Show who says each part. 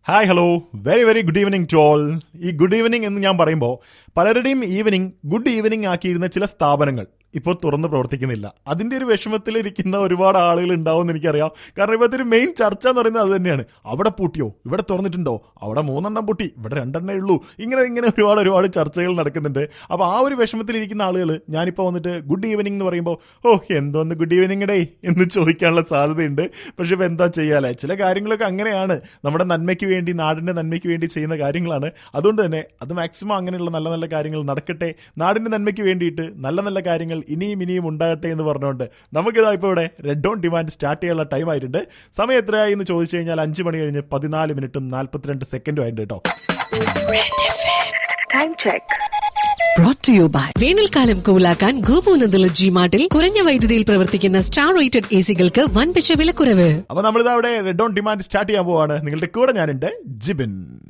Speaker 1: Hi hello very very good evening to all. ഈ good evening എന്ന് ഞാൻ പറയുമ്പോൾ പലരുടെയും ഈവനിങ് ഗുഡ് ഈവനിങ് ആക്കിയിരുന്ന ചില സ്ഥാപനങ്ങൾ ഇപ്പോൾ തുറന്ന് പ്രവർത്തിക്കുന്നില്ല. അതിൻ്റെ ഒരു വിഷമത്തിലിരിക്കുന്ന ഒരുപാട് ആളുകൾ ഉണ്ടാവും എന്ന് എനിക്കറിയാം. കാരണം ഇപ്പോഴത്തെ ഒരു മെയിൻ ചർച്ച എന്ന് പറയുന്നത് അത് തന്നെയാണ്. അവിടെ പൂട്ടിയോ, ഇവിടെ തുറന്നിട്ടുണ്ടോ, അവിടെ 3 പൂട്ടി, ഇവിടെ 2 ഉള്ളൂ, ഇങ്ങനെ ഒരുപാട് ചർച്ചകൾ നടക്കുന്നുണ്ട്. അപ്പോൾ ആ ഒരു വിഷമത്തിലിരിക്കുന്ന ആളുകൾ ഞാനിപ്പോൾ വന്നിട്ട് ഗുഡ് ഈവനിങ് എന്ന് പറയുമ്പോൾ എന്തോന്ന് ഗുഡ് ഈവനിങ് ഡേ എന്ന് ചോദിക്കാനുള്ള സാധ്യതയുണ്ട്. പക്ഷെ ഇപ്പോൾ എന്താ ചെയ്യാല്ലേ, ചില കാര്യങ്ങളൊക്കെ അങ്ങനെയാണ്. നമ്മുടെ നന്മയ്ക്ക് വേണ്ടി, നാടിൻ്റെ നന്മയ്ക്ക് വേണ്ടി ചെയ്യുന്ന കാര്യങ്ങളാണ്. അതുകൊണ്ട് തന്നെ അത് മാക്സിമം അങ്ങനെയുള്ള നല്ല നല്ല കാര്യങ്ങൾ നടക്കട്ടെ, നാടിൻ്റെ നന്മയ്ക്ക് വേണ്ടിയിട്ട് നല്ല നല്ല കാര്യങ്ങൾ ഇനിയും ഉണ്ടാകട്ടെ എന്ന് പറഞ്ഞുകൊണ്ട് നമുക്കിതാ ഇപ്പോൾ ഇവിടെ റെഡ് ഓൺ ഡിമാൻഡ് സ്റ്റാർട്ട് ചെയ്യാനുള്ള ടൈം ആയിട്ടുണ്ട്. സമയം എത്രയായി എന്ന് ചോദിച്ചു കഴിഞ്ഞാൽ 5 മണി കഴിഞ്ഞ് 14 മിനിറ്റും 42 സെക്കൻഡും ആയിട്ടുണ്ട് കേട്ടോ.
Speaker 2: വേനൽക്കാലം കൂളാക്കാൻ ഗോപുനന്ദല ജി മാർട്ടിൽ കുറഞ്ഞ വൈദ്യുതിയിൽ പ്രവർത്തിക്കുന്ന സ്റ്റാർ റേറ്റഡ് എസികൾക്ക് വൻപിച്ച വിലക്കുറവ്.
Speaker 1: അപ്പൊ നമ്മളിതാ അവിടെ റെഡ് ഓൺ ഡിമാൻഡ് സ്റ്റാർട്ട് ചെയ്യാൻ പോവാണ്. നിങ്ങളുടെ കൂടെ ഞാനുണ്ട് ജിബിൻ.